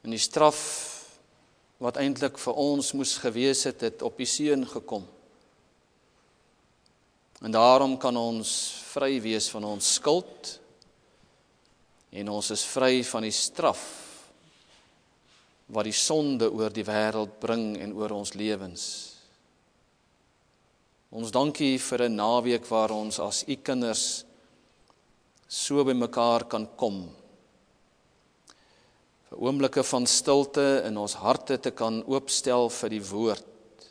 En die straf wat eintlik vir ons moes gewees het, het op die seun gekom. En daarom kan ons vry wees van ons skuld, en ons is vry van die straf wat die sonde oor die wêreld bring en oor ons lewens. Ons dankie vir 'n naweek waar ons as u kinders so by mekaar kan kom. Vir oomblikke van stilte in ons harte te kan oopstel vir die woord.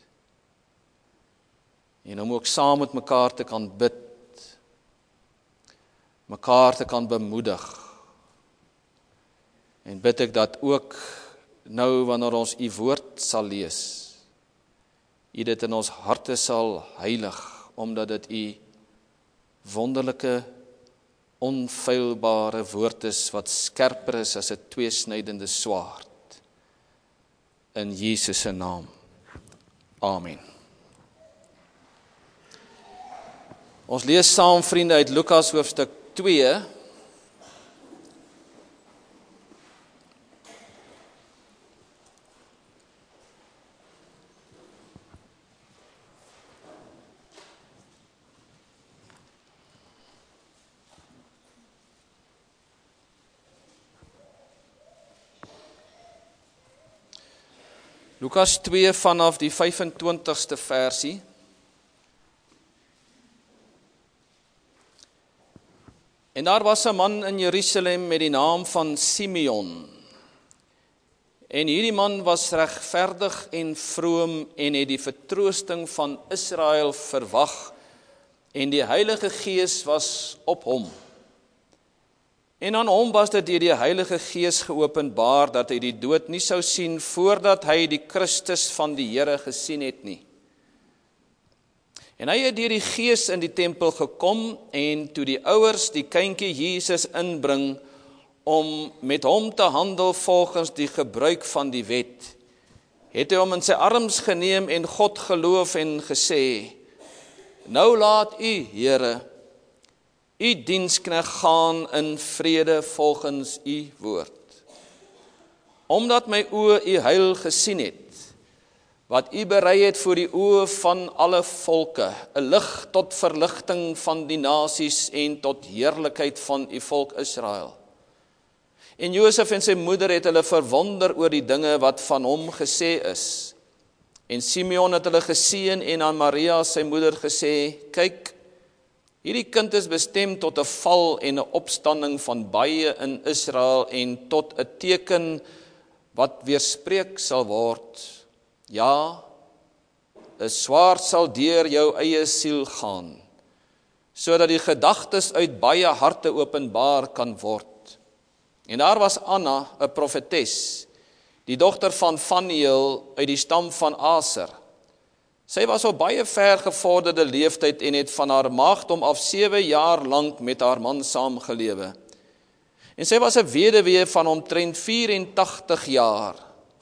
En om ook saam met mekaar te kan bid. Mekaar te kan bemoedig. En bid ek dat ook nou wanneer ons u woord sal lees, u dit in ons harte sal heilig, omdat dit u wonderlike, onfeilbare woord is, wat skerper is as 'n tweesnydende swaard. In Jesus se naam. Amen. Ons lees saam, vriende, uit Lukas hoofstuk 2. Lukas 2 vanaf die 25ste versie. En daar was 'n man in Jerusalem met die naam van Simeon. En hierdie man was regverdig en vroom en het die vertroosting van Israel verwag, en die Heilige Gees was op hom. En aan hom was dit deur die Heilige Gees geopenbaar dat hy die dood nie sou sien voordat hy die Christus van die Here gesien het nie. En hy het deur die Gees in die tempel gekom, en toe die ouers die kindjie Jesus inbring om met hom te handel volgens die gebruik van die wet, het hy hom in sy arms geneem en God geloof en gesê: Nou laat u, Here, u diensknegt gaan in vrede volgens u woord. Omdat my oë u heil gesien het, wat u berei het voor die oë van alle volke, 'n lig tot verligting van die nasies en tot heerlikheid van u volk Israel. En Josef en sy moeder het hulle verwonder oor die dinge wat van hom gesê is. En Simeon het hulle geseën en aan Maria sy moeder gesê: Kyk, hierdie kind is bestem tot 'n val en 'n opstanding van baie in Israel en tot 'n teken wat weerspreek sal word. Ja, 'n swaard sal deur jou eie siel gaan, sodat die gedagtes uit baie harte openbaar kan word. En daar was Anna, 'n profetes, die dogter van Faniel uit die stam van Aser. Sy was op baie ver gevorderde leeftyd en het van haar maagdom af 7 jaar lank met haar man saamgelewe. En sy was 'n weduwee van omtrent 84 jaar.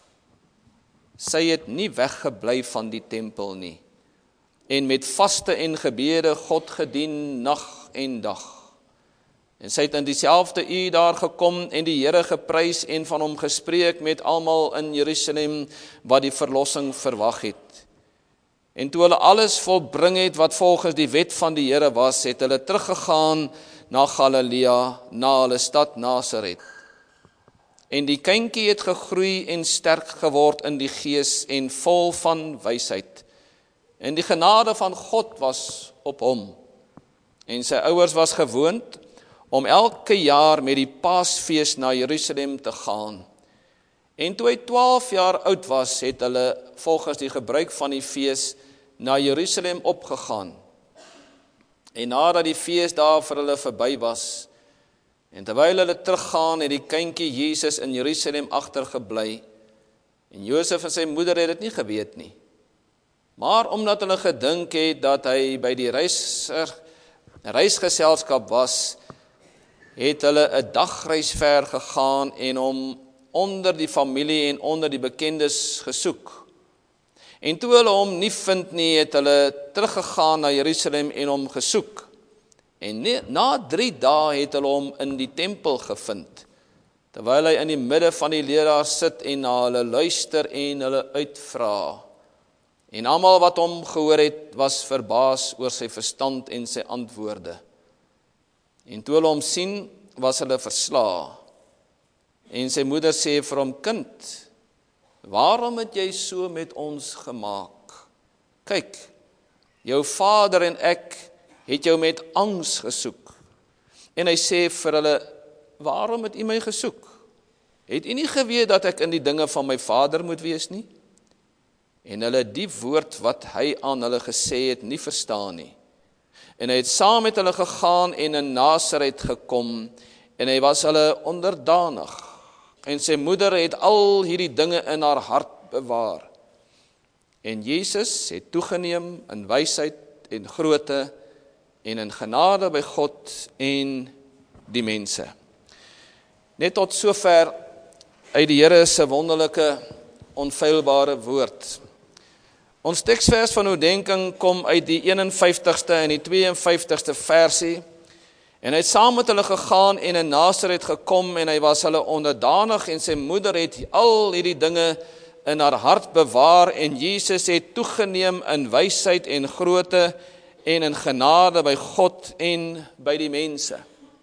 Sy het nie weggebly van die tempel nie, en met vaste en gebede God gedien nag en dag. En sy het in dieselfde uur daar gekom en die Here geprys en van hom gespreek met almal in Jerusalem wat die verlossing verwag het. En toe hulle alles volbring het wat volgens die wet van die Here was, het hulle teruggegaan na Galilea, na hulle stad Nasaret. En die kindjie het gegroei en sterk geword in die gees en vol van wysheid. En die genade van God was op hom. En sy ouers was gewoond om elke jaar met die Paasfees na Jerusalem te gaan. En toe hy 12 jaar oud was, het hulle volgens die gebruik van die fees na Jerusalem opgegaan. En nadat die feesdae vir hulle verby was, en terwyl hulle teruggaan, het die kindjie Jesus in Jerusalem agtergebly. En Josef en sy moeder het dit nie geweet nie. Maar omdat hulle gedink het dat hy by die reisgeselskap was, het hulle 'n dagreis ver gegaan en hom onder die familie en onder die bekendes gesoek. En toe hulle hom nie vind nie, het hulle teruggegaan na Jerusalem en hom gesoek. En na 3 dae het hulle hom in die tempel gevind, terwyl hy in die midde van die leraars sit en na hulle luister en hulle uitvra. En almal wat hom gehoor het, was verbaas oor sy verstand en sy antwoorde. En toe hulle hom sien, was hulle verslae. En sy moeder sê vir hom, kind, waarom het jy so met ons gemaak? Kyk, jou vader en ek het jou met angs gesoek. En hy sê vir hulle, waarom het u my gesoek? Het u nie geweet dat ek in die dinge van my vader moet wees nie? En hulle die woord wat hy aan hulle gesê het, nie verstaan nie. En hy het saam met hulle gegaan en in Nasaret gekom, en hy was hulle onderdanig. En sy moeder het al hierdie dinge in haar hart bewaar. En Jesus het toegeneem in wysheid en grootte en in genade by God en die mense. Net tot sover uit die Here se wonderlike, onfeilbare woord. Ons teksvers van oordeenking kom uit die 51ste en die 52ste versie. En hy het saam met hulle gegaan en in Nasaret gekom en hy was hulle onderdanig en sy moeder het al hierdie dinge in haar hart bewaar en Jesus het toegeneem in wysheid en grootte en in genade by God en by die mense.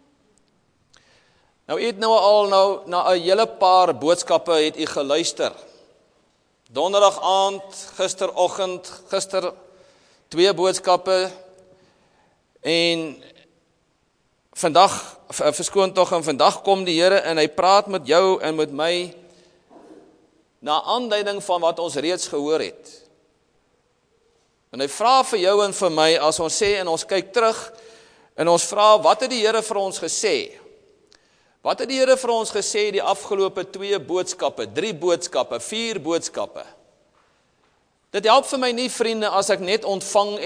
Nou het al na 'n hele paar boodskappe het u geluister. Donderdag aand, gisteroggend, 2 boodskappe en vandag, verskoon tog, en vandag kom die Here en hy praat met jou en met my na aanleiding van wat ons reeds gehoor het. En hy vra vir jou en vir my, as ons sê en ons kyk terug en ons vra, wat het die Here vir ons gesê? Wat het die Here vir ons gesê die afgelope 2 boodskappe, 3 boodskappe, 4 boodskappe? Dit help vir my nie, vriende, as ek net ontvang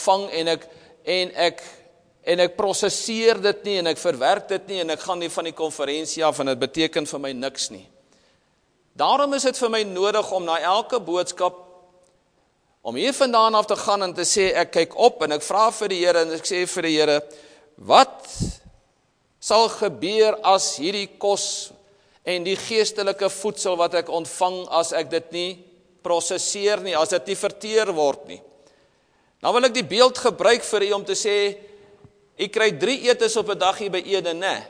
en ek prosesseer dit nie en ek verwerk dit nie en ek gaan nie van die konferensie af en dit beteken vir my niks nie. Daarom is dit vir my nodig om na elke boodskap om hier vandaan af te gaan en te sê, ek kyk op en ek vra vir die Here en ek sê vir die Here, wat sal gebeur as hierdie kos en die geestelike voedsel wat ek ontvang, as ek dit nie prosesseer nie, as dit nie verteer word nie? Nou wil ek die beeld gebruik vir u om te sê, u kry 3 etes op 'n dag hier by Eden, né?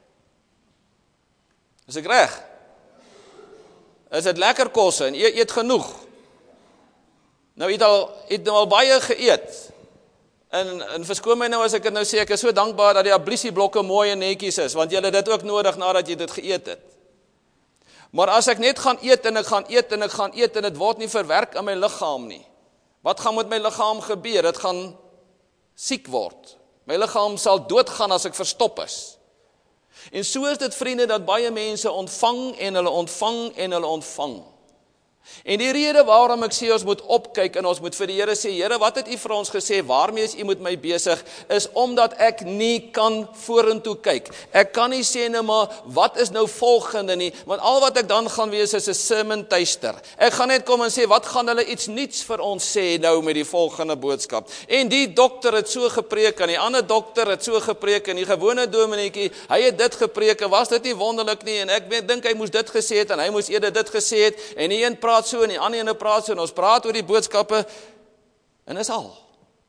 Is ek reg? Is dit lekker kos en u eet genoeg? Nou, u het al baie geëet. En verskoon my nou as ek dit nou sê, ek is so dankbaar dat die ablisieblokke mooi en netjies is, want jy het dit ook nodig nadat jy dit geëet het. Maar as ek net gaan eet en ek gaan eet en ek gaan eet en dit word nie verwerk in my liggaam nie, wat gaan met my liggaam gebeur? Dit gaan siek word. My liggaam sal doodgaan as ek verstop is. En so is dit, vriende, dat baie mense ontvang en hulle ontvang en hulle ontvang. En die rede waarom ek sê ons moet opkyk en ons moet vir die Here sê, Here, wat het u vir ons gesê, waarmee is u met my besig, is omdat ek nie kan vorentoe kyk. Ek kan nie sê nou maar, wat is nou volgende nie, want al wat ek dan gaan wees is 'n sermon taster. Ek gaan net kom en sê, wat gaan hulle iets niets vir ons sê nou met die volgende boodskap. En die dokter het so gepreek en die ander dokter het so gepreek en die gewone dominetjie, hy het dit gepreek en was dit nie wonderlik nie en ek dink hy moes dit gesê het en hy moes eerder dit gesê het en die een praat so en die ander ene praat so en ons praat oor die boodskappe en is al.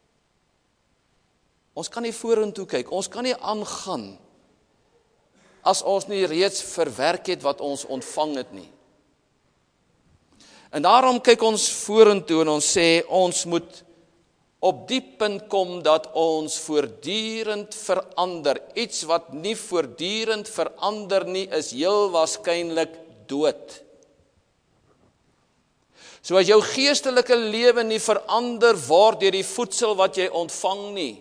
Ons kan nie vorentoe kyk, ons kan nie aangaan as ons nie reeds verwerk het wat ons ontvang het nie. En daarom kyk ons vorentoe en ons sê ons moet op die punt kom dat ons voortdurend verander. Iets wat nie voortdurend verander nie is heel waarskynlik dood. So as jou geestelike lewe nie verander word deur die voedsel wat jy ontvang nie,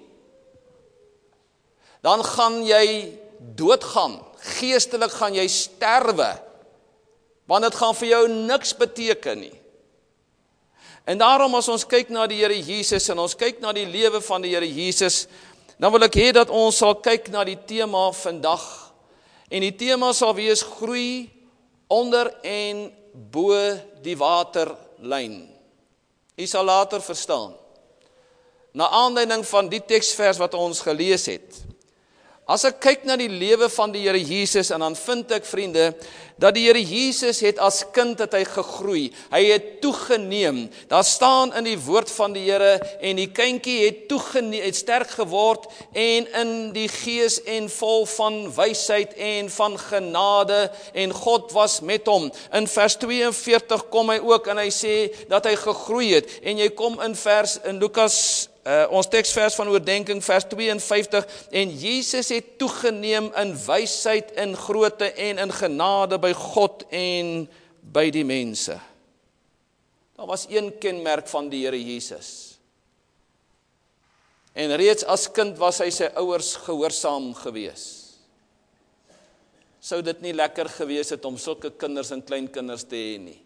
dan gaan jy doodgaan. Geestelik gaan jy sterwe, want dit gaan vir jou niks beteken nie. En daarom as ons kyk na die Here Jesus en ons kyk na die lewe van die Here Jesus, dan wil ek hê dat ons sal kyk na die tema vandag. En die tema sal wees groei onder en bo die waterlyn. U sal later verstaan. Na aanleiding van die teksvers wat ons gelees het. As ek kyk na die lewe van die Here Jesus, en dan vind ek, vriende, dat die Here Jesus het as kind het hy gegroei. Hy het toegeneem. Daar staan in die woord van die Here, en die kindjie het toegeneem, het sterk geword, en in die gees en vol van wysheid en van genade, en God was met hom. In vers 42 kom hy ook, en hy sê dat hy gegroei het, en jy kom in Lukas, ons teksvers van oordenking, vers 52, en Jesus het toegeneem in wysheid, in grootte en in genade by God en by die mense. Daar was een kenmerk van die Here Jesus. En reeds as kind was hy sy ouers gehoorsaam gewees. Sou dit nie lekker gewees het om sulke kinders en kleinkinders te hê nie?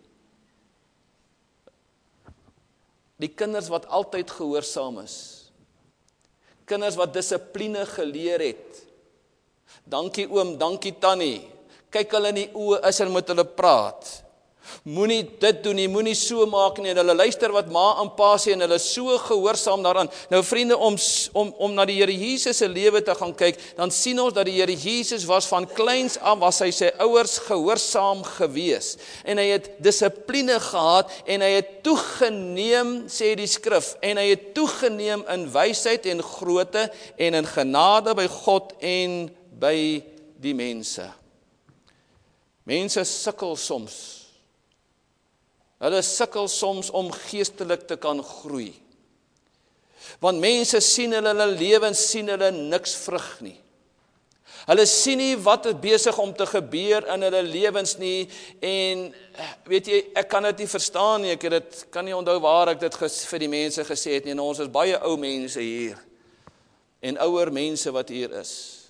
Die kinders wat altyd gehoorsaam is. Kinders wat dissipline geleer het. Dankie oom, dankie tannie. Kyk hulle in die oë as hulle met hulle praat. Moenie dit doen nie, moenie so maak nie. En hulle luister wat ma en pa sê en hulle is so gehoorsaam daaraan. Nou vriende, om na die Here Jesus se lewe te gaan kyk, dan sien ons dat die Here Jesus was van kleins af, was hy sy ouers gehoorsaam gewees. En hy het dissipline gehad en hy het toegeneem, sê die skrif, en hy het toegeneem in wysheid en grootte en in genade by God en by die mense. Mense sukkel soms. Hulle sukkel soms om geestelik te kan groei. Want mense sien hulle lewens, sien hulle niks vrug nie. Hulle sien nie wat is besig om te gebeur in hulle lewens nie, en weet jy, ek kan dit nie verstaan nie, kan nie onthou waar ek dit vir die mense gesê het nie, en ons is baie ou mense hier, en ouer mense wat hier is.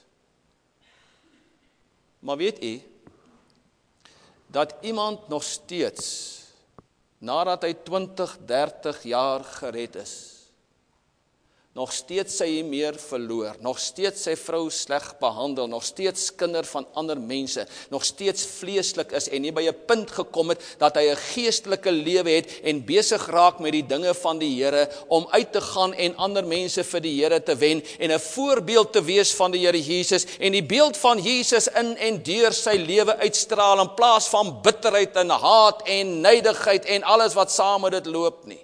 Maar weet jy, dat iemand nog steeds, nadat hy 20, 30 jaar gered is, nog steeds sy meer verloor, nog steeds sy vrou sleg behandel, nog steeds kinder van ander mense, nog steeds vleeslik is en nie by 'n punt gekom het dat hy 'n geestelike lewe het en besig raak met die dinge van die Here om uit te gaan en ander mense vir die Here te wen en 'n voorbeeld te wees van die Here Jesus en die beeld van Jesus in en deur sy lewe uitstraal in plaas van bitterheid en haat en nydigheid en alles wat saam met dit loop nie.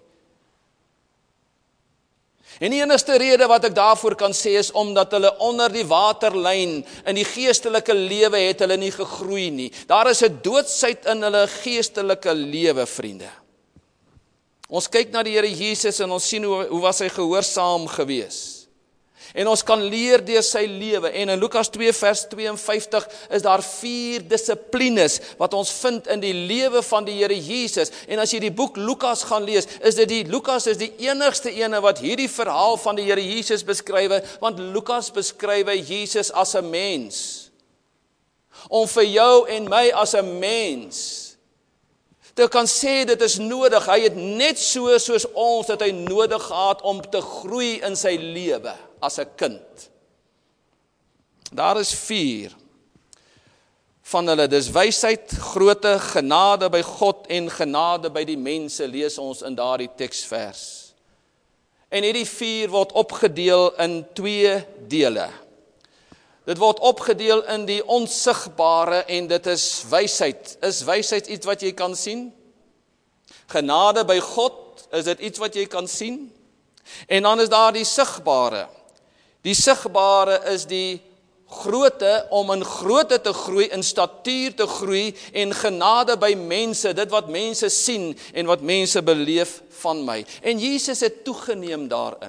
En die enigste rede wat ek daarvoor kan sê is omdat hulle onder die waterlyn in die geestelike lewe het hulle nie gegroei nie. Daar is 'n doodsheid in hulle geestelike lewe, vriende. Ons kyk na die Here Jesus en ons sien hoe was hy gehoorsaam gewees. En ons kan leer deur sy lewe. En in Lukas 2 vers 52 is daar 4 dissiplines wat ons vind in die lewe van die Here Jesus. En as jy die boek Lukas gaan lees, Lukas is die enigste ene wat hierdie verhaal van die Here Jesus beskryf, want Lukas beskryf Jesus as 'n mens. Om vir jou en my as 'n mens te kan sê dit is nodig. Hy het net soos ons dat hy nodig gehad om te groei in sy lewe as 'n kind. Daar is 4 van hulle, dis wysheid, grootte, genade by God en genade by die mense, lees ons in daardie teksvers. En hierdie 4 word opgedeel in 2 dele. Dit word opgedeel in die onsigbare en dit is wysheid. Is wysheid iets wat jy kan sien? Genade by God, is dit iets wat jy kan sien? En dan is daar die sigbare. Die sigbare is die grootte, om in grootte te groei, in statuur te groei en genade by mense, dit wat mense sien en wat mense beleef van my. En Jesus het toegeneem daarin.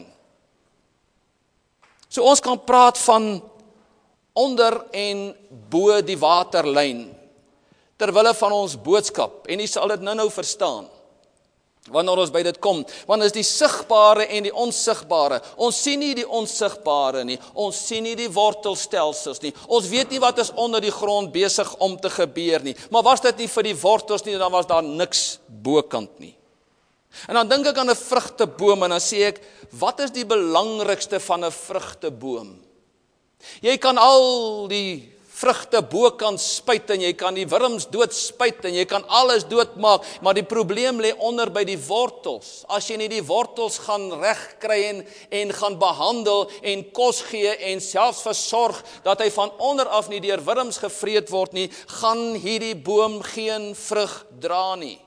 So ons kan praat van onder en bo die waterlyn, terwille van ons boodskap, en jy sal dit nou verstaan, wanneer ons by dit kom, want is die sigbare en die onsigbare. Ons sien nie die onsigbare nie, ons sien nie die wortelstelsels nie, ons weet nie wat is onder die grond besig om te gebeur nie, maar was dit nie vir die wortels nie, dan was daar niks bokant nie. En dan dink ek aan 'n vrugteboom, en dan sê ek, wat is die belangrikste van 'n vrugteboom? Jy kan al die vrugte bokant spuit en jy kan die wurms dood spuit en jy kan alles doodmaak, maar die probleem lê onder by die wortels. As jy nie die wortels gaan regkry en gaan behandel en kos gee en selfs versorg dat hy van onder af nie deur wurms gevreet word nie, gaan hierdie boom geen vrug dra nie.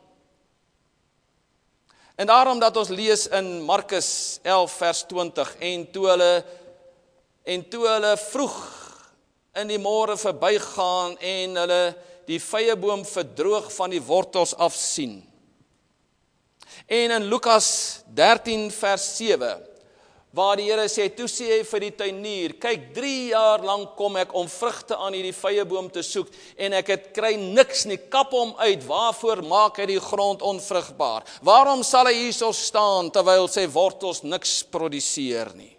En daarom dat ons lees in Markus 11 vers 20, en toe hulle vroeg in die môre verbygaan en hulle die vyeboom verdroog van die wortels af sien. En in Lukas 13 vers 7, waar die Here sê, toe sê hy vir die tuinier, kyk 3 jaar lank kom ek om vrugte aan hierdie vyeboom te soek, en ek het kry niks nie, kap hom uit, waarvoor maak hy die grond onvrugbaar? Waarom sal hy hierso staan, terwyl sy wortels niks produseer nie?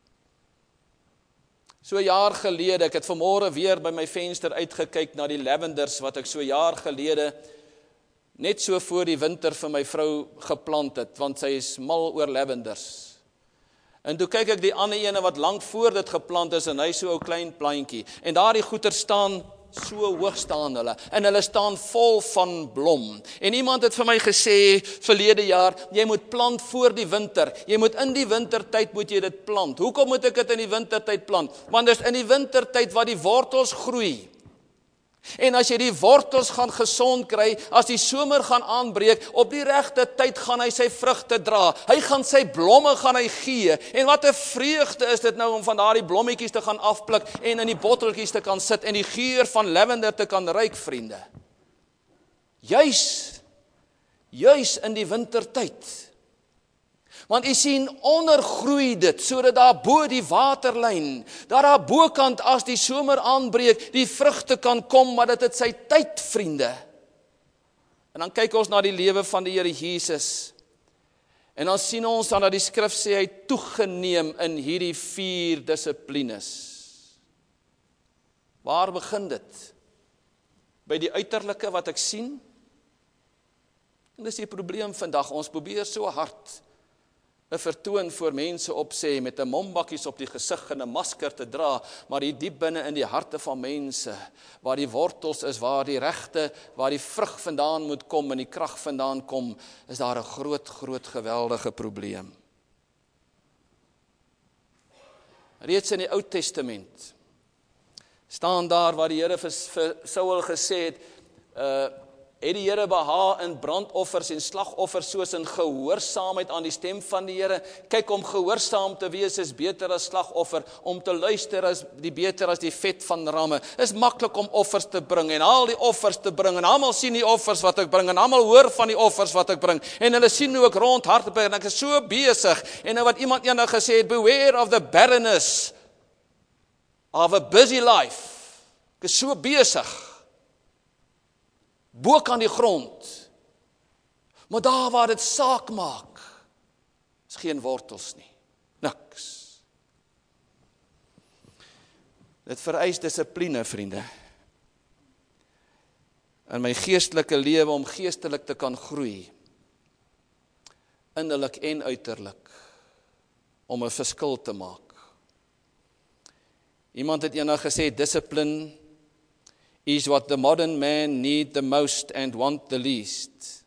So 'n jaar gelede, ek het vanmôre weer by my venster uitgekyk na die lavenders, wat ek so 'n jaar gelede, net so voor die winter vir my vrou geplant het, want sy is mal oor lavenders. En toe kyk ek die ander ene wat lank voor dit geplant is, en hy so 'n klein plantjie, en daardie goeter staan, so hoog staan hulle, en hulle staan vol van blom. En iemand het vir my gesê, verlede jaar, jy moet plant voor die winter, jy moet in die wintertyd moet jy dit plant. Hoekom moet ek dit in die wintertyd plant? Want dit is in die wintertyd wat die wortels groei. En as jy die wortels gaan gesond kry, as die somer gaan aanbreek, op die regte tyd gaan hy sy vrugte dra. Hy gaan sy blomme gaan hy gee. En wat 'n vreugde is dit nou om van daardie blommetjies te gaan afpluk en in die botteltjies te kan sit en die geur van lavender te kan ruik, vriende. Juis in die wintertyd. Want u sien, ondergroei dit, sodat daar bo die waterlyn, dat daar bokant as die somer aanbreek, die vrugte kan kom, maar dit het sy tyd, vriende. En dan kyk ons na die lewe van die Here Jesus, en dan sien ons dan dat die skrif sê, hy toegeneem in hierdie 4 dissiplines. Waar begin dit? By die uiterlike wat ek sien? En dis die probleem vandag, ons probeer so hard 'n vertoon voor mense opsê met 'n mombakkies op die gesig en 'n masker te dra, maar hier diep binne in die harte van mense, waar die wortels is, waar die vrug vandaan moet kom en die krag vandaan kom, is daar 'n groot geweldige probleem. Reeds in die Ou Testament staan daar waar die Here vir Saul gesê het, het die Here behaag in brandoffers en slagoffers soos in gehoorsaamheid aan die stem van die Here. Kyk, om gehoorsaam te wees is beter as slagoffer, om te luister is beter as die vet van ramme. Is maklik om offers te bring en al die offers te bring, en almal sien die offers wat ek bring, en almal hoor van die offers wat ek bring, en hulle sien hoe ek rondhardloop, en ek is so besig, en nou wat iemand eendag gesê het, beware of the barrenness of a busy life. Ek is so besig, bo kan die grond, maar daar waar dit saak maak, is geen wortels nie, niks. Dit vereis dissipline, vriende, in my geestelike lewe om geestelik te kan groei, innerlik en uiterlik, om 'n verskil te maak. Iemand het eendag gesê, discipline is what the modern man need the most and want the least.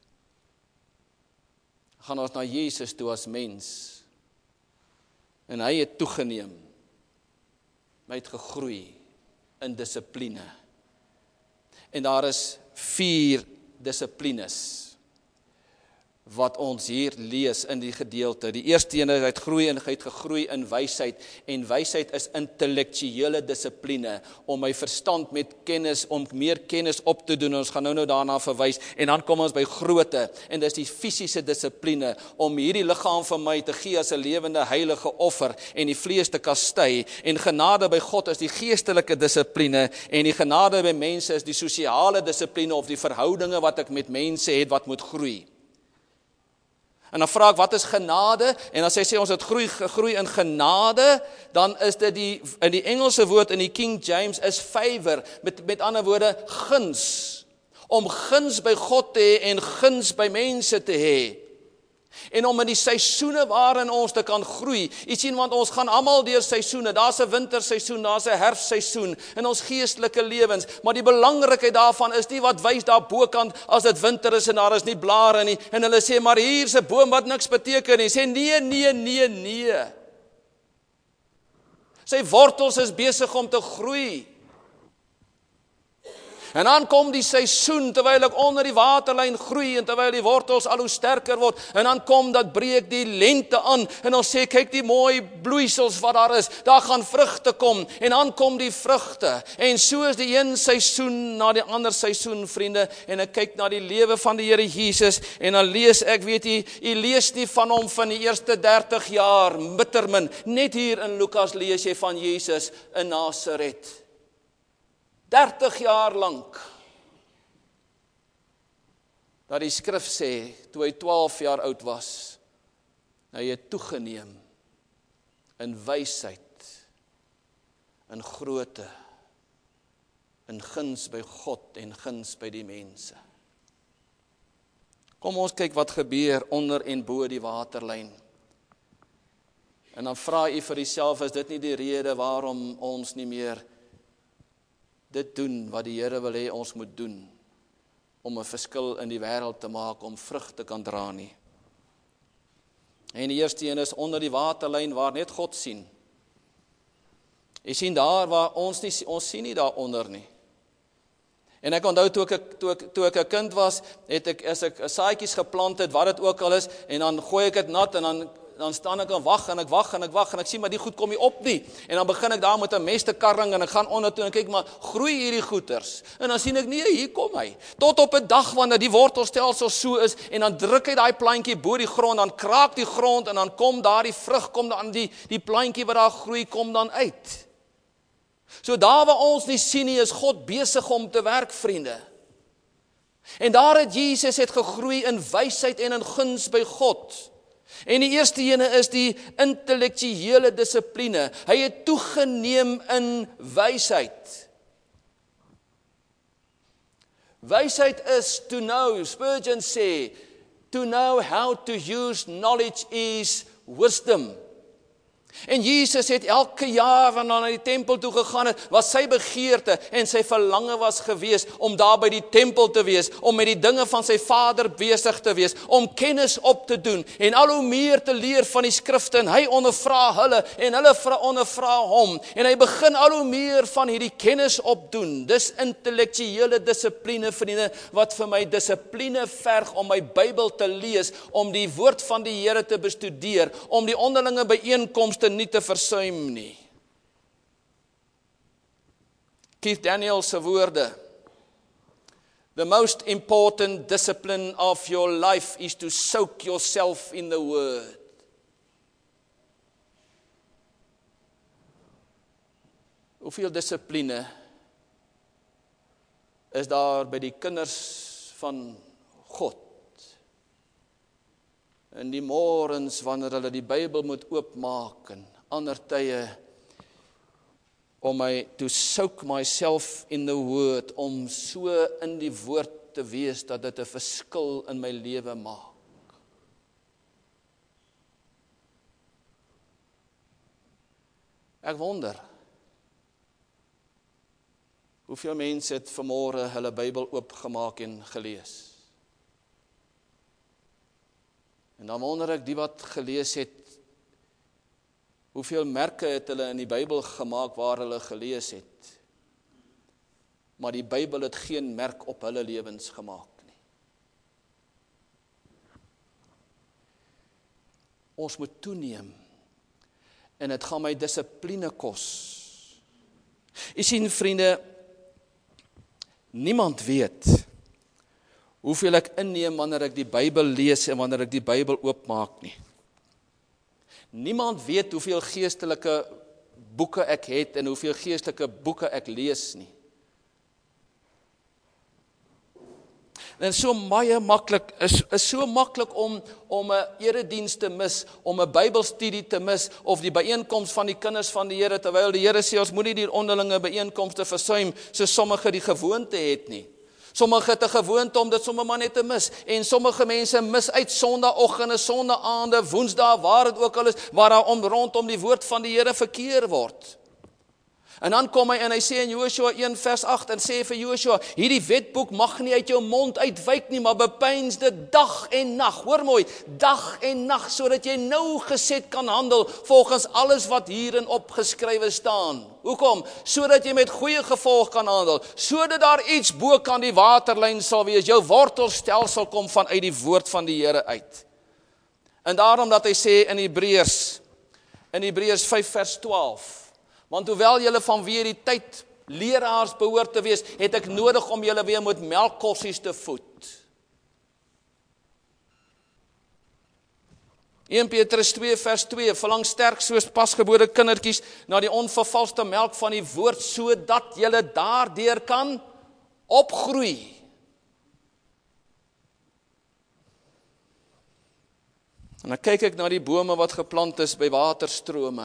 Gaan ons na Jesus toe as mens, en hy het toegeneem, hy het gegroei in dissipline. En daar is 4 dissiplines wat ons hier lees in die gedeelte. Die eerste een is, hy het gegroei in wysheid, en wysheid is intellektuele dissipline, om my verstand met kennis, om meer kennis op te doen, ons gaan nou daarna verwys, en dan kom ons by grootte, en dis die fisiese dissipline, om hierdie liggaam van my te gee as 'n lewende heilige offer, en die vlees te kastei, en genade by God is die geestelike dissipline, en die genade by mense is die sosiale dissipline, of die verhoudinge wat ek met mense het, wat moet groei. En dan vra ek, wat is genade? En as hy sê ons het gegroei in genade, dan is dit in die Engelse woord in die King James is favor, met ander woorde guns, om guns by God te hê en guns by mense te hê. En om in die seisoene waarin ons te kan groei. Jy sien, want ons gaan almal deur seisoene. Daar's 'n winterseisoen, daar's 'n herfstseisoen in ons geestelike lewens. Maar die belangrikheid daarvan is nie wat wys daar bokant as dit winter is en daar is nie blare nie. En hulle sê, maar hier's 'n boom wat niks beteken nie. Sê nee. Sy wortels is besig om te groei. En dan kom die seisoen, terwyl ek onder die waterlyn groei, en terwyl die wortels al hoe sterker word, en dan kom dat breek die lente aan, en ons sê, kyk die mooi bloeisels wat daar is, daar gaan vrugte kom, en dan kom die vrugte, en so is die een seisoen na die ander seisoen, vriende, en ek kyk na die lewe van die Here Jesus, en dan lees ek, weet jy lees nie van hom van die eerste 30 jaar, bittermin, net hier in Lukas lees jy van Jesus in Nasaret. 30 jaar lank, dat die skrif sê, toe hy 12 jaar oud was, hy het toegeneem in wysheid, in grootte, in guns by God en guns by die mense. Kom ons kyk wat gebeur onder en bo die waterlyn. En dan vra jy vir jouself, is dit nie die rede waarom ons nie meer dit doen wat die Here wil hê ons moet doen, om 'n verskil in die wêreld te maak, om vrug te kan dra nie. En die eerste een is onder die waterlyn waar net God sien. Jy sien daar waar ons sien nie daaronder nie. En ek onthou toe ek 'n kind was, as ek saadjies geplant het, wat dit ook al is, en dan gooi ek dit nat en dan staan ek en wag en ek sien maar die goed kom nie op nie. En dan begin ek daar met 'n mestekarring en ek gaan onder toe en kyk maar groei hierdie goeters. En dan sien ek nee, hier kom hy. Tot op 'n dag wanneer die wortelstelsel so is en dan druk hy daai plantjie bo die grond, dan kraak die grond en dan kom daar die vrug, kom dan die plantjie wat daar groei kom dan uit. So daar waar ons nie sien nie, is God besig om te werk, vriende. En daar het Jesus gegroei in wysheid en in guns by God. En die eerste ene is die intellektuele dissipline. Hy het toegeneem in wysheid. Wysheid is to know. Spurgeon sê, to know how to use knowledge is wisdom. En Jesus het elke jaar wanneer hy na die tempel toe gegaan het, was sy begeerte en sy verlange was gewees om daar by die tempel te wees, om met die dinge van sy Vader besig te wees, om kennis op te doen en al hoe meer te leer van die skrifte, en hy ondervra hulle en hulle ondervra hom, en hy begin al hoe meer van hierdie kennis opdoen. Dis intellektuele dissipline, vriende, wat vir my dissipline verg om my Bybel te lees, om die woord van die Here te bestudeer, om die onderlinge byeenkomste nie te versuim nie. Keith Daniels se woorde: The most important discipline of your life is to soak yourself in the word. Hoeveel dissipline is daar by die kinders van God? In die morgens wanneer hulle die Bybel moet oopmaak en ander tye om my to soak myself in the word, om so in die woord te wees dat dit 'n verskil in my lewe maak. Ek wonder hoeveel mense het vanmôre hulle Bybel oopgemaak en gelees. En dan wonder ek, die wat gelees het, hoeveel merke het hulle in die Bybel gemaak waar hulle gelees het. Maar die Bybel het geen merk op hulle lewens gemaak nie. Ons moet toeneem. En dit gaan my dissipline kos. Jy sien, vriende, niemand weet hoeveel ek inneem wanneer ek die Bybel lees en wanneer ek die Bybel oopmaak nie. Niemand weet hoeveel geestelike boeke ek het en hoeveel geestelike boeke ek lees nie. En so baie maklik is so maklik om 'n erediens te mis, om 'n Bybelstudie te mis of die byeenkoms van die kinders van die Here, terwyl die Here sê ons moenie die onderlinge byeenkomste versuim, so sommige die gewoonte het nie. Sommige het 'n gewoonte om dit sommer maar net te mis. En sommige mense mis uit Sondagoggende, Sondaande, Woensdae, waar dit ook al is, waar daar rondom die woord van die Here verkeer word. En dan kom hy en hy sê in Joshua 1 vers 8 en sê vir Joshua, hierdie wetboek mag nie uit jou mond uitwyk nie, maar bepeins dit dag en nag. Hoor mooi, dag en nag, sodat jy nougeset kan handel volgens alles wat hierin opgeskrywe staan. Hoekom? Sodat jy met goeie gevolg kan handel, sodat daar iets bo kan die waterlyn sal wees. Jou wortelstelsel kom vanuit die woord van die Here uit. En daarom dat hy sê in Hebreërs 5 vers 12, want hoewel julle vanweer die tyd leraars behoort te wees, het ek nodig om julle weer met melkkossies te voed. 1 Petrus 2 vers 2, verlang sterk soos pasgebore kindertjies na die onvervalste melk van die woord, sodat julle daardeur kan opgroei. En dan kyk ek na die bome wat geplant is by waterstrome.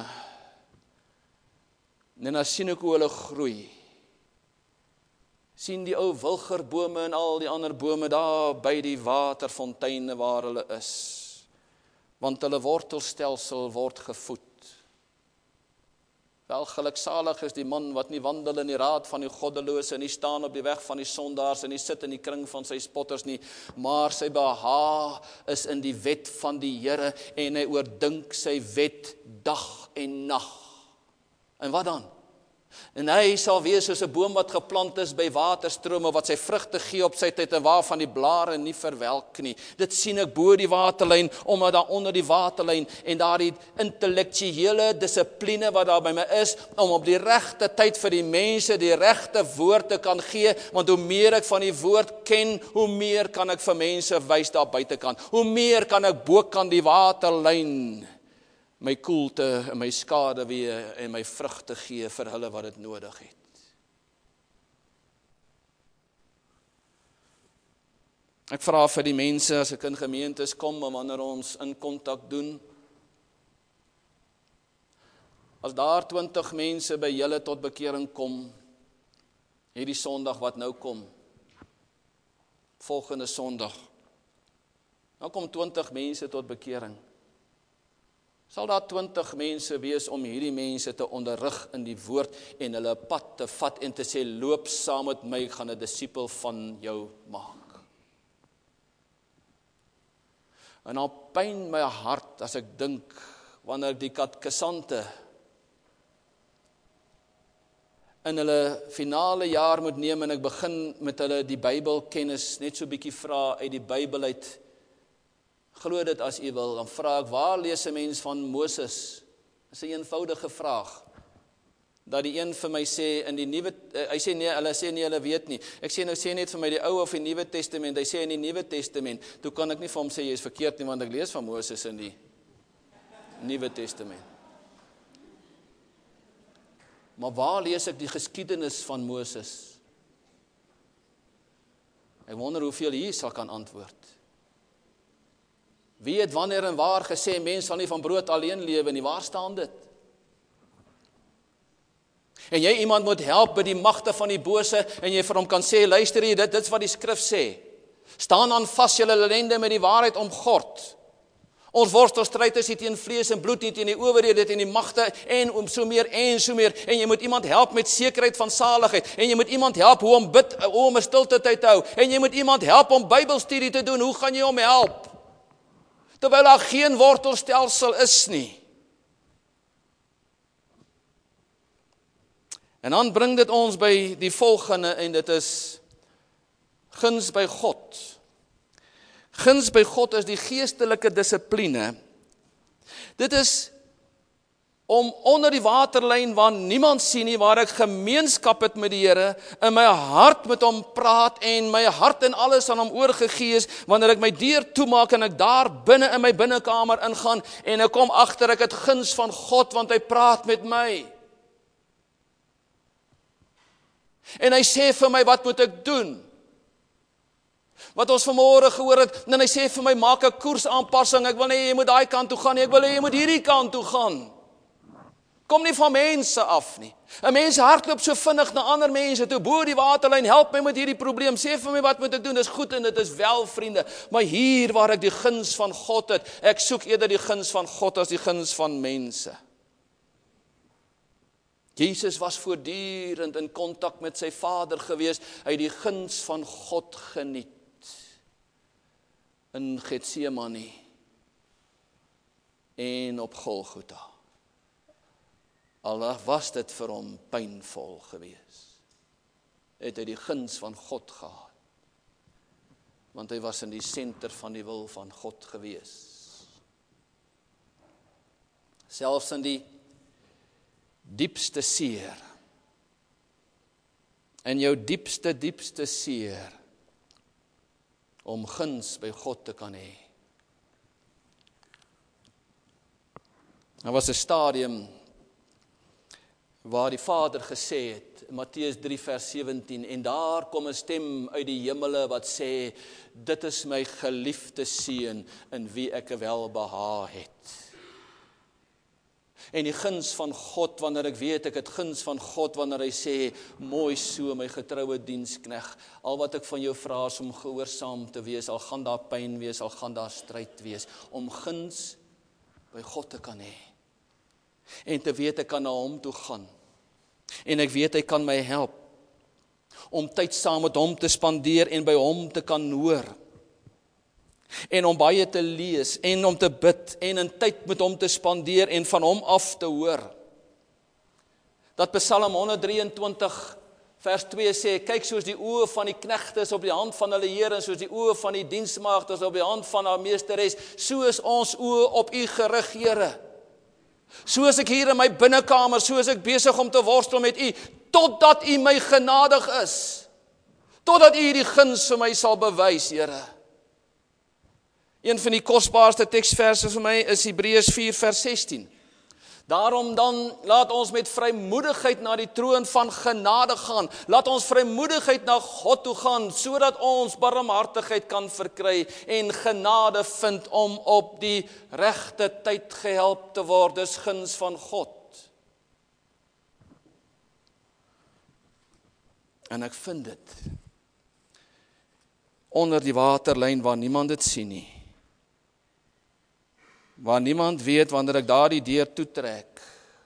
En dan sien ek hoe hulle groei. Sien die ou wilgerbome en al die ander bome daar by die waterfonteine waar hulle is. Want hulle wortelstelsel word gevoed. Wel, geluksalig is die man wat nie wandel in die raad van die goddelose, en nie staan op die weg van die sondaars, en nie sit in die kring van sy spotters nie, maar sy behaag is in die wet van die Here, en hy oordink sy wet dag en nag. En wat dan? En hy sal wees soos 'n boom wat geplant is by waterstrome, wat sy vrugte gee op sy tyd en waarvan die blare nie verwelk nie. Dit sien ek bo die waterlyn, omdat daar onder die waterlyn en daardie intellektuele dissipline wat daar by my is, om op die regte tyd vir die mense die regte woord te kan gee, want hoe meer ek van die woord ken, hoe meer kan ek vir mense wys daar buitekant. Hoe meer kan ek bokant die waterlyn my koelte en my skaduwee en my vrugte gee vir hulle wat dit nodig het. Ek vra vir die mense as ek in gemeentes kom, en wanneer ons in kontak doen, as daar 20 mense by julle tot bekering kom, hierdie Sondag wat nou kom, volgende Sondag, nou kom 20 mense tot bekering. Sal daar 20 mense wees om hierdie mense te onderrig in die woord en hulle pad te vat en te sê, loop saam met my, ek gaan 'n disipel van jou maak. En dan pyn my hart as ek dink, wanneer ek die katkesante in hulle finale jaar moet neem en ek begin met hulle die Bybelkennis net so bietjie vra uit die Bybel uit. Glo dit as u wil, dan vra ek, waar lees 'n mens van Moses? Dis 'n eenvoudige vraag. Dat die een vir my sê in die nuwe, hy sê nee, hulle sê nee, hulle weet nie. Ek sê nou, sê net vir my die Ou of die Nuwe Testament. Hy sê in die Nuwe Testament. Toe kan ek nie vir hom sê jy is verkeerd nie, want ek lees van Moses in die Nuwe Testament. Maar waar lees ek die geskiedenis van Moses? Ek wonder hoeveel hier sal kan antwoord. Wie het wanneer en waar gesê, mens sal nie van brood alleen lewe nie, waar staan dit? En jy iemand moet help by die magte van die bose, en jy vir hom kan sê, luister hier, dit is wat die skrif sê. Staan aan vas julle lende met die waarheid omgord. Ons worstelstryd is nie teen vlees en bloed, nie teen die owerhede, teen die magte, en om so meer, en so meer. En jy moet iemand help met sekerheid van saligheid, en jy moet iemand help hoe om bid, hoe om 'n stilte tyd te hou, en jy moet iemand help om Bybelstudie te doen. Hoe gaan jy hom help? Terwyl daar geen wortelstelsel is nie. En dan bring dit ons by die volgende, en dit is guns by God. Guns by God is die geestelike dissipline. Dit is om onder die waterlyn waar niemand sien nie, waar ek gemeenskap het met die Here, in my hart met hom praat en my hart en alles aan hom oorgegee is, wanneer ek my deur toemaak en ek daar binne in my binnekamer ingaan en ek kom agter ek het guns van God want hy praat met my. En hy sê vir my, wat moet ek doen? Wat ons vanmôre gehoor het, en hy sê vir my, maak 'n koersaanpassing, ek wil nie jy moet daai kant toe gaan nie, ek wil jy moet hierdie kant toe gaan. Kom nie van mense af nie. 'n Mens hardloop so vinnig na ander mense toe, bo die waterlyn, help my met hierdie probleem, sê vir my wat moet ek doen, dis goed en dit is wel, vriende, maar hier waar ek die guns van God het, ek soek eerder die guns van God as die guns van mense. Jesus was voortdurend in kontak met sy Vader gewees, hy het die guns van God geniet. In Getsemane en op Golgotha. Al was dit vir hom pynvol gewees, het hy die guns van God gehad, want hy was in die senter van die wil van God gewees. Selfs in die diepste seer, in jou diepste seer, om guns by God te kan hê. Daar was 'n stadium waar die Vader gesê het, Matteus 3 vers 17, en daar kom 'n stem uit die hemele wat sê, dit is my geliefde seun, in wie ek welbehae het. En die guns van God, wanneer ek weet, ek het guns van God, wanneer hy sê, mooi so, my getroue dienskneg, al wat ek van jou vra is om gehoorsaam te wees, al gaan daar pyn wees, al gaan daar stryd wees, om guns by God te kan hê. En te weet, ek kan na hom toe gaan. En ek weet, hy kan my help, om tyd saam met hom te spandeer, en by hom te kan hoor. En om baie te lees, en om te bid, en in tyd met hom te spandeer, en van hom af te hoor. Dat Psalm 123 vers 2 sê, kyk soos die oë van die knegte op die hand van hulle Here, en soos die oë van die diensmaagdes op die hand van haar meesteres, so is ons oë op u gerig, Here. Soos ek hier in my binnekamer, soos ek besig om te worstel met u, totdat u my genadig is, totdat u die guns vir my sal bewys, Here. Een van die kosbaarste teksverse vir my is Hebreërs 4 vers 16. Daarom dan, laat ons met vrymoedigheid na die troon van genade gaan. Laat ons vrymoedigheid na God toe gaan, sodat ons barmhartigheid kan verkry en genade vind om op die regte tyd gehelp te word. Dis guns van God. En ek vind dit onder die waterlyn waar niemand dit sien nie. Waar niemand weet wanneer ek daardie deur toetrek.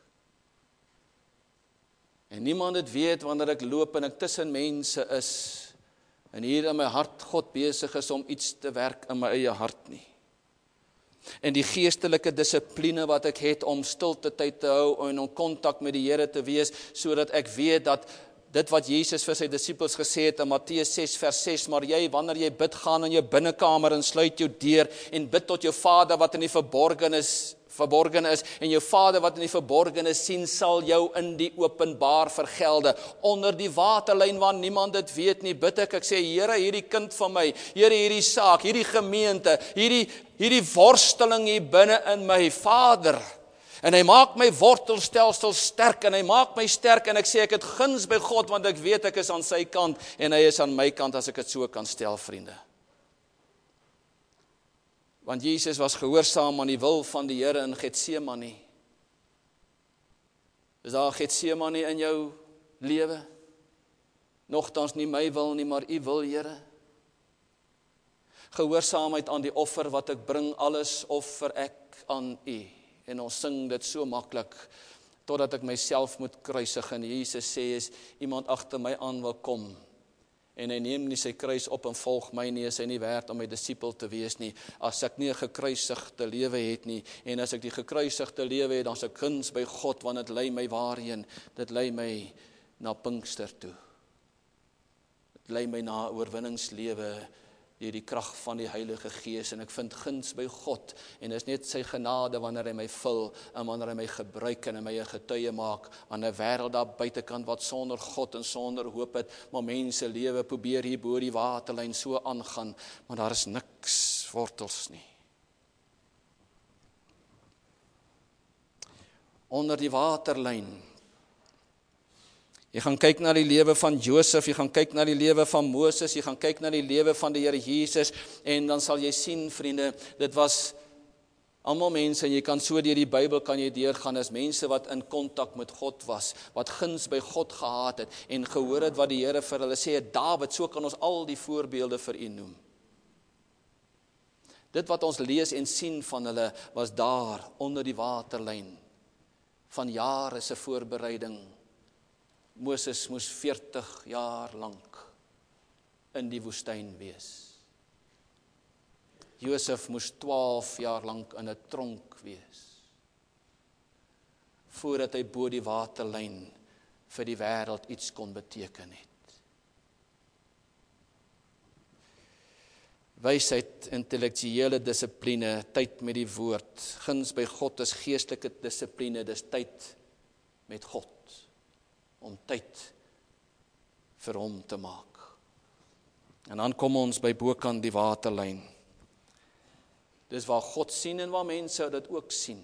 En niemand het weet wanneer ek loop en ek tussen mense is. En hier in my hart God besig is om iets te werk in my eie hart nie. En die geestelike dissipline wat ek het om stilte tyd te hou en om kontak met die Here te wees, sodat ek weet dat dit wat Jesus vir sy disippels gesê het in Matteus 6 vers 6, maar jy, wanneer jy bid, gaan in jou binnekamer en sluit jou deur en bid tot jou Vader wat in die verborgen is, en jou Vader wat in die verborgen is, sien, sal jou in die openbaar vergelde. Onder die waterlyn waar niemand dit weet nie, bid ek sê, Here, hierdie kind van my, Here, hierdie saak, hierdie gemeente, hierdie worsteling hier binne in my, Vader, en hy maak my wortelstelsel sterk, en hy maak my sterk, en ek sê, ek het guns by God, want ek weet ek is aan sy kant, en hy is aan my kant, as ek het so kan stel, vriende. Want Jesus was gehoorsaam aan die wil van die Here in Getsemane. Is daar Getsemane in jou lewe? Nogtans nie my wil nie, maar u wil, Here. Gehoorsaamheid aan die offer wat ek bring, alles offer ek aan u. En ons sing dit so maklik, totdat ek myself moet kruisig. En Jesus sê, as iemand agter my aan wil kom, en hy neem nie sy kruis op en volg my nie, is hy nie werd om my disipel te wees nie, as ek nie 'n gekruisigde lewe het nie, en as ek die gekruisigde lewe het, dan is ek guns by God, want dit lei my waarheen, dit lei my na Pinkster toe. Dit lei my na oorwinningslewe, deur die krag van die Heilige Gees, en ek vind guns by God, en is net sy genade wanneer hy my vul, en wanneer hy my gebruik, en hy my 'n getuie maak, aan 'n wêreld daar buitekant, wat sonder God en sonder hoop het, maar mense lewe probeer hier bo die waterlyn so aangaan, maar daar is niks wortels nie. Onder die waterlyn, jy gaan kyk na die lewe van Josef, jy gaan kyk na die lewe van Moses, jy gaan kyk na die lewe van die Here Jesus, en dan sal jy sien, vriende, dit was Almal mense, en jy kan so deur die Bybel kan jy deurgaan, is mense wat in kontak met God was, wat guns by God gehad het, en gehoor het wat die Here vir hulle sê. Dawid, so kan ons al die voorbeelde vir u noem. Dit wat ons lees en sien van hulle, was daar, onder die waterlyn, van jare se voorbereiding. Moses moes 40 jaar lank in die woestyn wees. Josef moes 12 jaar lank in 'n tronk wees, voordat hy bo die waterlyn vir die wêreld iets kon beteken het. Wysheid, intellektuele dissipline, tyd met die woord, guns by God is geestelike dissipline, dis tyd met God, om tyd vir hom te maak. En dan kom ons by bokant die waterlyn. Dis waar God sien en waar mense dit ook sien.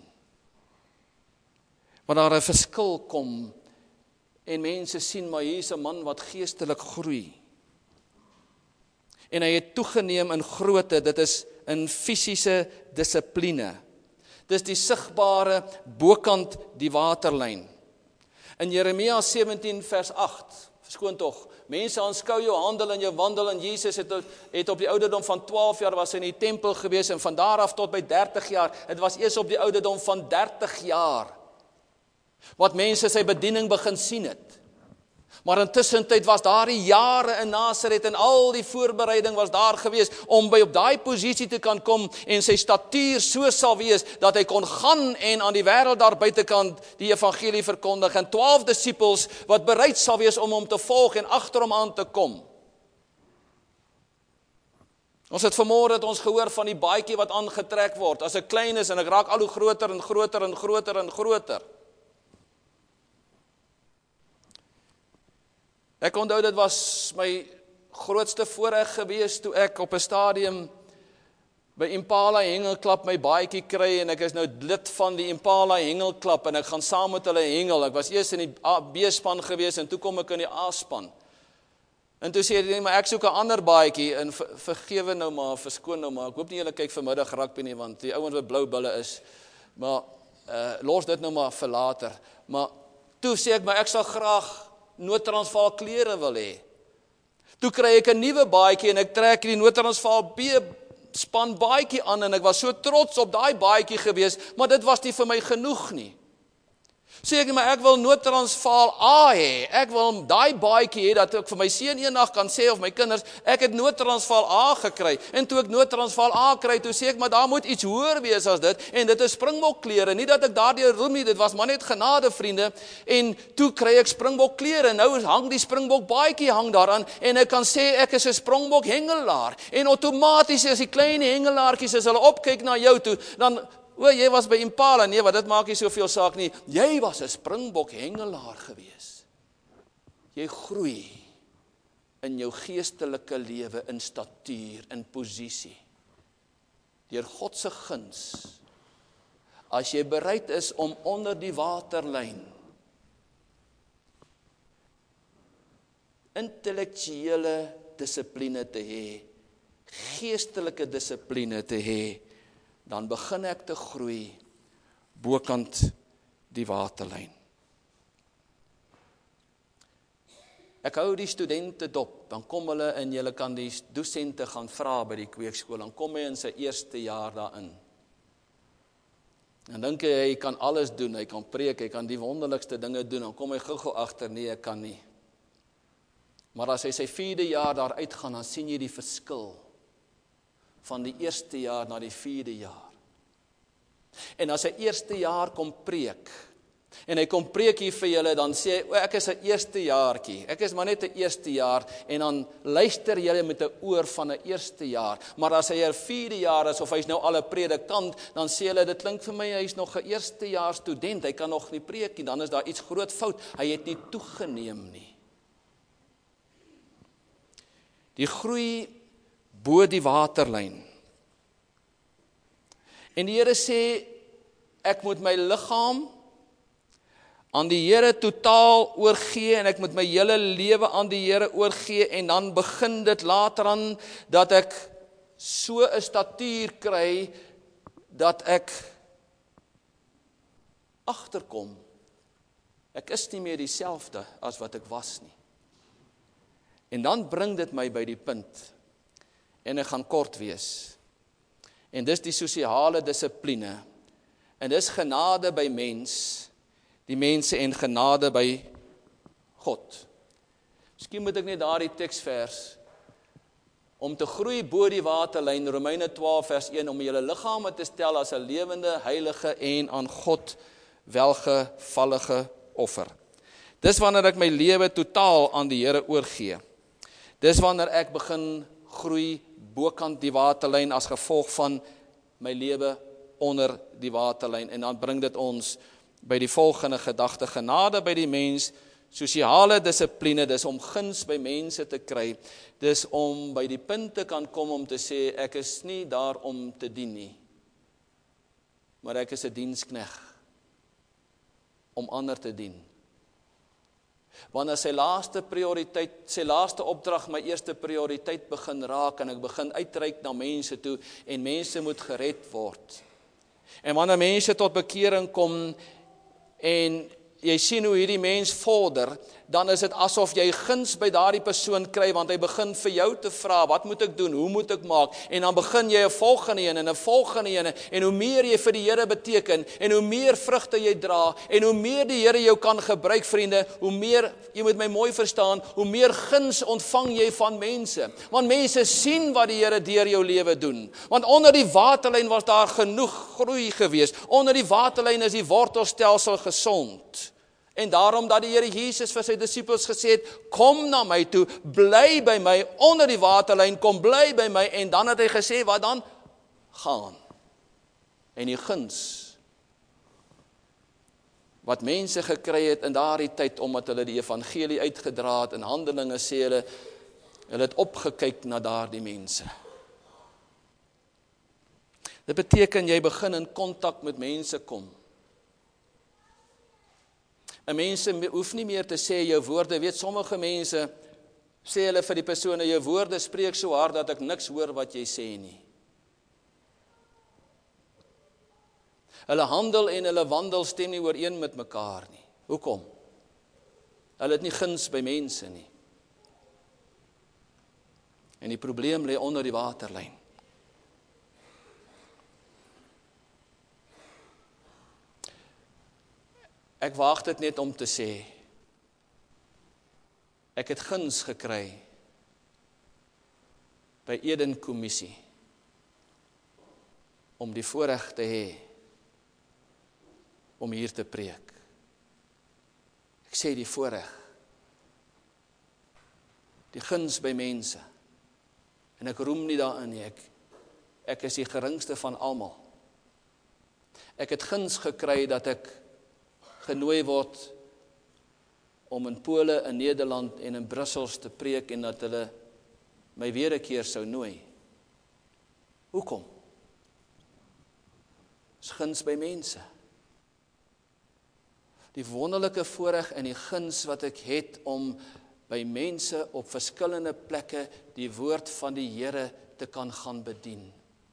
Maar daar 'n verskil kom en mense sien maar hier is 'n man wat geestelik groei. En hy het toegeneem in grootte, dit is in fisiese dissipline. Dis die sigbare bokant die waterlyn. In Jeremia 17 vers 8, verskoon tog, mense aanskou jou handel en jou wandel, en Jesus het op die ouderdom van 12 jaar was hy in die tempel gewees, en van daar af tot by 30 jaar, het was eers op die ouderdom van 30 jaar, wat mense sy bediening begin sien het. Maar intussen tyd was daar die jare in Nasaret, en al die voorbereiding was daar gewees, om by op daai posisie te kan kom, en sy statuur so sal wees, dat hy kon gaan en aan die wêreld daar buitekant die evangelie verkondig, en 12 disippels wat bereid sal wees om hom te volg en agter hom aan te kom. Ons het vanmôre het ons gehoor van die baadjie wat aangetrek word, as ek klein is en ek raak al hoe groter en groter en groter en groter. Ek onthou dit was my grootste voorreg gewees toe ek op 'n stadium by Impala Hengelklap my baadjie kry, en ek is nou lid van die Impala Hengelklap, en ek gaan saam met hulle hengel. Ek was eers in die B-span gewees, en toe kom ek in die A-span. En toe sê hy, maar ek soek 'n ander baadjie, en vergewe nou maar, verskoon nou maar, ek hoop nie julle kyk vanmiddag rugby nie, want die ouens wat blou bulle is, maar los dit nou maar vir later. Maar toe sê ek, maar ek sal graag Noord-Transvaal klere wil hê. Toe kry ek 'n nuwe baadjie, en ek trek die Noord-Transvaal B-span baadjie aan, en ek was so trots op daai baadjie gewees, maar dit was nie vir my genoeg nie. Sê ek, maar ek wil Noord-Transvaal A hê, ek wil daai baadjie hê, dat ek vir my seun eendag kan sê, of my kinders, ek het Noord-Transvaal A gekry, en toe ek Noord-Transvaal A kry, toe sê ek, maar daar moet iets hoër wees as dit, en dit is Springbok klere, nie dat ek daardeur roem nie, dit was maar net genade, vriende, en toe kry ek Springbok klere, en nou hang die Springbok baadjie hang daaraan, en ek kan sê, ek is 'n Springbok hengelaar, en outomaties as die klein hengelaartjies, as hulle opkyk na jou toe, dan jy was by Impala, nee, wat dit maak nie soveel saak nie. Jy was 'n Springbok hengelaar gewees. Jy groei in jou geestelike lewe, in statuur, in posisie. Deur God se guns. As jy bereid is om onder die waterlyn intellektuele dissipline te hê, geestelike dissipline te hê, dan begin ek te groei bokant die waterlyn. Ek hou die studente dop, dan kom hulle en julle kan die dosente gaan vra by die kweekskool, dan kom hy in sy eerste jaar daarin. En dink hy kan alles doen, hy kan preek, hy kan die wonderlikste dinge doen, dan kom hy gou-gou agter, nee, ek kan nie. Maar as hy sy 4de jaar daar uitgaan, dan sien jy die verskil van die eerste jaar na die 4de jaar. En as hy eerste jaar kom preek, en hy kom preek hier vir julle, dan sê hy, ek is 'n eerste jaartjie, ek is maar net 'n eerste jaar, en dan luister julle met 'n oor van 'n eerste jaar, maar as hy 'n 4de jaar is, of hy's nou al 'n predikant, dan sê hulle, dit klink vir my, hy's nog 'n eerste jaar student, hy kan nog nie preek nie, dan is daar iets groot fout, hy het nie toegeneem nie. Die groei bo die waterlyn. En die Here sê, ek moet my liggaam aan die Here totaal oorgee, en ek moet my hele lewe aan die Here oorgee, en dan begin dit later aan, dat ek so 'n statuur kry, dat ek agterkom, ek is nie meer dieselfde as wat ek was nie. En dan bring dit my by die punt, en ek gaan kort wees, en dis die sosiale dissipline, en dis genade by mens, die mense en genade by God. Miskien moet ek net daardie teksvers, om te groei bo die waterlyn, Romeine 12 vers 1, om julle liggame te stel as 'n lewende, heilige en aan God welgevallige offer. Dis wanneer ek my lewe totaal aan die Here oorgee. Dis wanneer ek begin groei bokant die waterlyn as gevolg van my lewe onder die waterlyn. En dan bring dit ons by die volgende gedagte: genade by die mens, sosiale dissipline, dis om guns by mense te kry, dis om by die punt te kan kom om te sê, ek is nie daar om te dien nie, maar ek is 'n dienskneg om ander te dien. Wanneer sy laaste opdrag my eerste prioriteit begin raak, en ek begin uitreik na mense toe, en mense moet gered word. En wanneer mense tot bekering kom, en jy sien hoe hierdie mens vorder, dan is dit asof jy guns by daardie persoon kry, want hy begin vir jou te vra, wat moet ek doen, hoe moet ek maak, en dan begin jy 'n volgende een, en 'n volgende een, en hoe meer jy vir die Here beteken, en hoe meer vrugte jy dra, en hoe meer die Here jou kan gebruik, vriende, hoe meer, jy moet my mooi verstaan, hoe meer guns ontvang jy van mense, want mense sien wat die Here deur jou lewe doen, want onder die waterlyn was daar genoeg groei gewees, onder die waterlyn is die wortelstelsel gesond. En daarom dat die Here Jesus vir sy disippels gesê het, kom na my toe, bly by my, onder die waterlyn, kom bly by my, en dan het hy gesê, wat dan? Gaan. En die guns, wat mense gekry het in daardie tyd, omdat hulle die evangelie uitgedra het, in Handelinge sê hulle het opgekyk na daardie mense. Dit beteken, jy begin in kontak met mense kom. En mense hoef nie meer te sê jou woorde, weet sommige mense, sê hulle vir die persone, jou woorde spreek so hard dat ek niks hoor wat jy sê nie. Hulle handel en hulle wandel stem nie ooreen met mekaar nie. Hoekom? Hulle het nie guns by mense nie. En die probleem lê onder die waterlyn. Ek waag dit net om te sê, ek het guns gekry by Eden Kommissie om die voorreg te hê om hier te preek. Ek sê die voorreg, die guns by mense, en ek roem nie daarin nie, ek is die geringste van almal. Ek het guns gekry dat ek genooi word om in Pole, in Nederland en in Brussels te preek, en dat hulle my weer 'n keer sou nooi. Hoekom? Dis guns by mense. Die wonderlike voorreg en die guns wat ek het om by mense op verskillende plekke die woord van die Here te kan gaan bedien.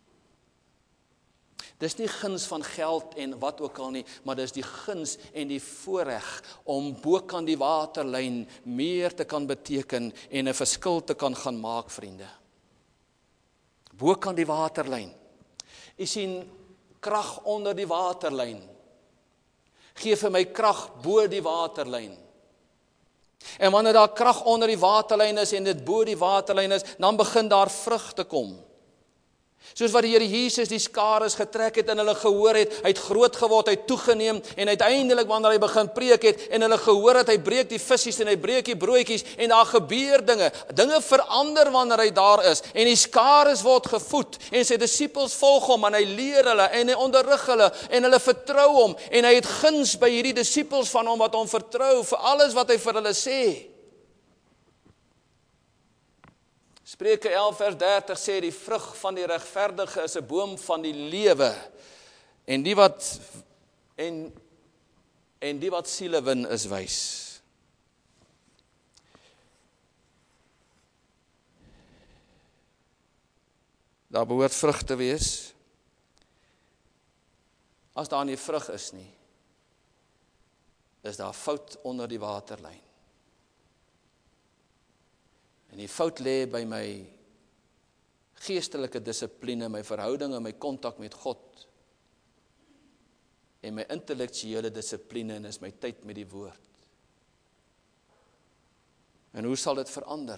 Dis nie guns van geld en wat ook al nie, maar dis die guns en die voorreg om bokant die waterlyn meer te kan beteken en 'n verskil te kan gaan maak, vriende. Bokant die waterlyn. U sien, krag onder die waterlyn. Gee vir my krag bo die waterlyn. En wanneer daar krag onder die waterlyn is en dit bo die waterlyn is, dan begin daar vrug te kom. Soos wat die Here Jesus die skares getrek het en hulle gehoor het, hy het groot geword, hy het toegeneem, en uiteindelik wanneer hy begin preek het en hulle gehoor het, hy breek die visse en hy breek die broodjies en daar gebeur dinge verander wanneer hy daar is, en die skares word gevoed en sy disippels volg hom en hy leer hulle en hy onderrig hulle en hulle vertrou hom en hy het guns by hierdie disippels van hom wat hom vertrou vir alles wat hy vir hulle sê. Spreuke 11 vers 30 sê, die vrug van die regverdige is 'n boom van die lewe, en die wat siele win is wys. Daar behoort vrug te wees, As daar nie vrug is nie, is daar fout onder die waterlyn. En die fout lê by my geestelike dissipline, my verhouding en my kontak met God, en my intellektuele dissipline, en is my tyd met die woord. En hoe sal dit verander?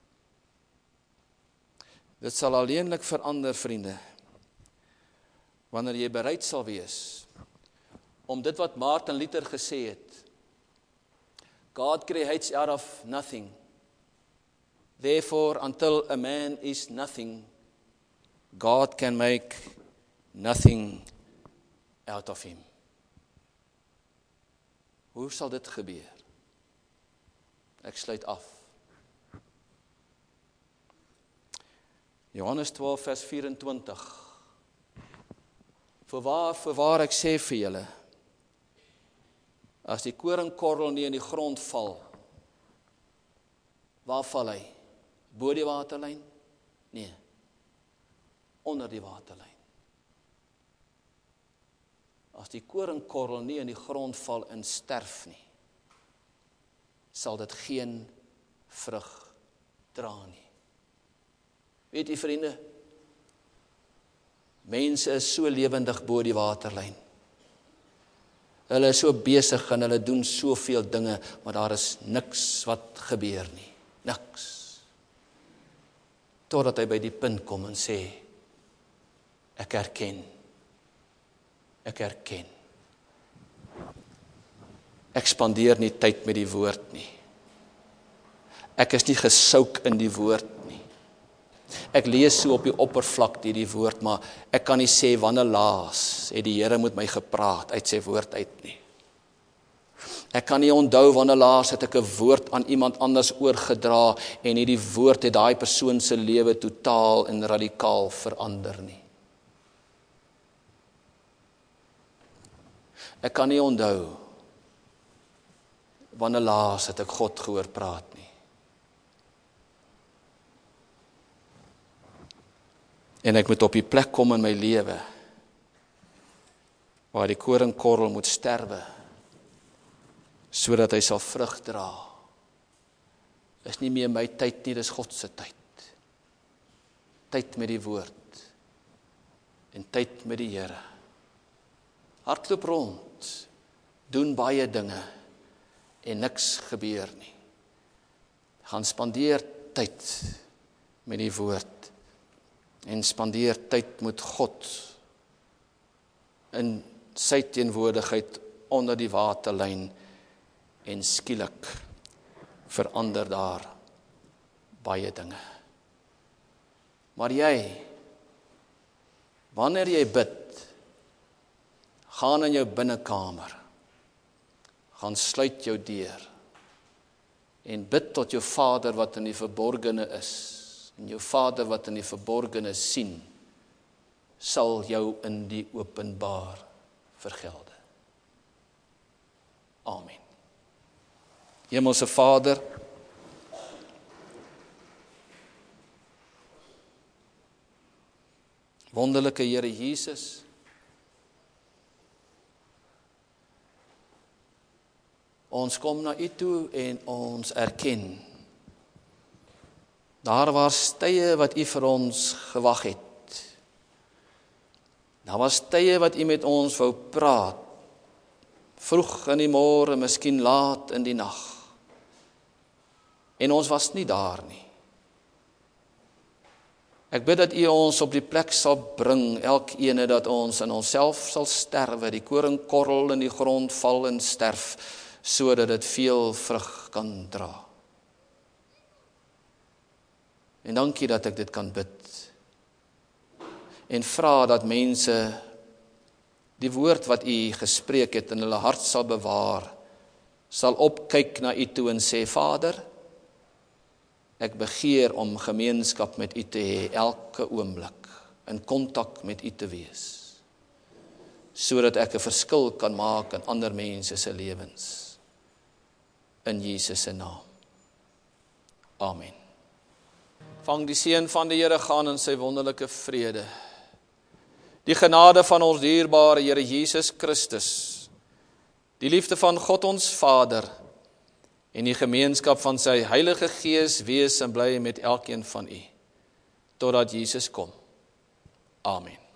Dit sal alleenlik verander, vriende, wanneer jy bereid sal wees om dit wat Martin Luther gesê het, God creates out of nothing. Therefore, until a man is nothing, God can make nothing out of him. Hoe sal dit gebeur? Ek sluit af. Johannes 12 vers 24. Voorwaar ek sê vir julle, as die koringkorrel nie in die grond val, waar val hy? Bo die waterlyn? Nee, onder die waterlyn. As die koringkorrel nie in die grond val en sterf nie, sal dit geen vrug dra nie. Weet jy, vriende, mense is so lewendig bo die waterlyn. Hulle is so besig en hulle doen soveel dinge, maar daar is niks wat gebeur nie. Niks. Totdat hy by die punt kom en sê, ek erken. Ek spandeer nie tyd met die woord nie. Ek is nie gesouk in die woord nie. Ek lees so op die oppervlak die woord, maar ek kan nie sê wanneer laas het die Here met my gepraat uit sy woord uit nie. Ek kan nie onthou wanneer laas het ek 'n woord aan iemand anders oorgedra en hierdie woord het daai persoon se lewe totaal en radikaal verander nie. Ek kan nie onthou wanneer laas het ek God gehoor praat nie. En ek moet op die plek kom in my lewe waar die koringkorrel moet sterwe, sodat hy sal vrug dra. Is nie meer my tyd nie, dis God se tyd. Tyd met die woord en tyd met die Here. Hardloop rond, doen baie dinge en niks gebeur nie. Gaan spandeer tyd met die woord en spandeer tyd met God in sy teenwoordigheid onder die waterlyn en skielik verander daar baie dinge. Maar jy, wanneer jy bid, gaan in jou binnekamer, gaan sluit jou deur en bid tot jou Vader wat in die verborgene is. En jou Vader wat in die verborgene sien, sal jou in die openbaar vergelde. Amen. Hemelse Vader, wonderlike Here Jesus, ons kom na U toe en ons erken, daar was tye wat U vir ons gewag het. Daar was tye wat U met ons wou praat, vroeg in die môre, miskien laat in die nag. En ons was nie daar nie. Ek bid dat U ons op die plek sal bring, elkene dat ons in onsself sal sterwe, die koringkorrel in die grond val en sterf, sodat dit veel vrug kan dra. En dankie dat ek dit kan bid. En vra dat mense die woord wat U gespreek het in hulle hart sal bewaar, sal opkyk na U toe en sê, Vader, ek begeer om gemeenskap met U te hê, elke oomblik, in kontak met U te wees, sodat ek 'n verskil kan maak in ander mense se lewens. In Jesus se naam. Amen. Vang die seën van die Here gaan in sy wonderlike vrede. Die genade van ons dierbare Here Jesus Christus, die liefde van God ons Vader en die gemeenskap van sy Heilige Gees wees en bly met elkeen van u, totdat Jesus kom. Amen.